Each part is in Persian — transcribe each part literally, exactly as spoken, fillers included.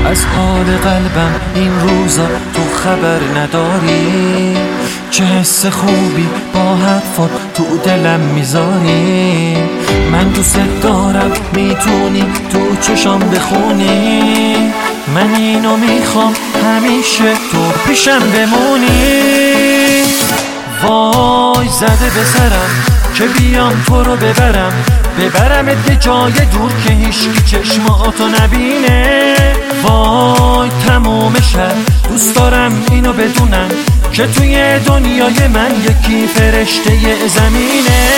از حال قلبم این روزا تو خبر نداری، چه حس خوبی با حرفات تو دلم میذاری. من دوست دارم میتونی تو چشام بخونی، من اینو میخوام همیشه تو پیشم بمونی. وای زده به سرم که بیام تو رو ببرم، ببرمت یه جای دور که هیچکی چشماتو نبینه. وای تموم شب دوست دارم اینو بدونم که توی دنیای من یکی فرشته زمینه.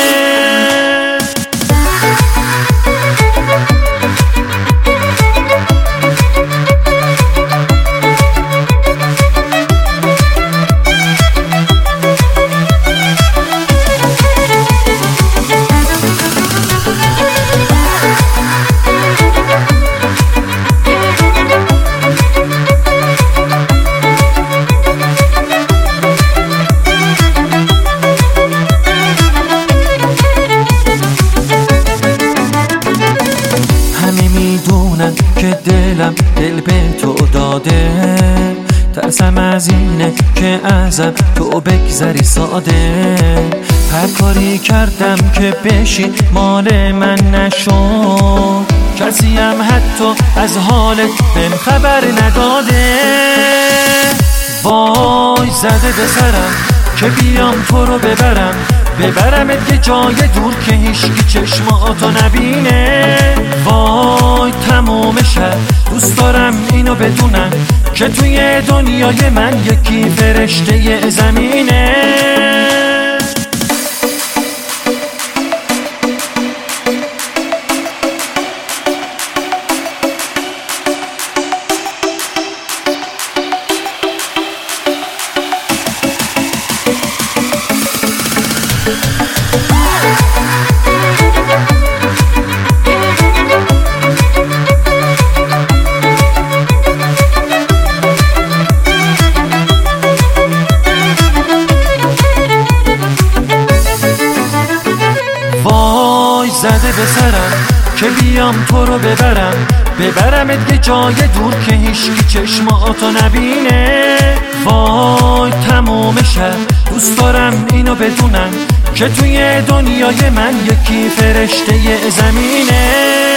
که دلم دل به تو داده، ترسم از اینه که ازم تو بگذری ساده. هر کاری کردم که بشی مال من نشد، کسیم حتی از حالت بهم خبر نداده. وای زده به سرم که بیام تو رو ببرم، ببرمت یه جای دور که هیچکی چشماتو نبینه. وای تموم شب دوست دارم اینو بدونم که توی دنیای من یکی فرشته زمینه. زده به سرم که بیام تو رو ببرم، ببرمت یه جای دور که هیچکی چشماتو نبینه. وای تموم شب دوست دارم اینو بدونم که توی دنیای من یکی فرشته زمینه.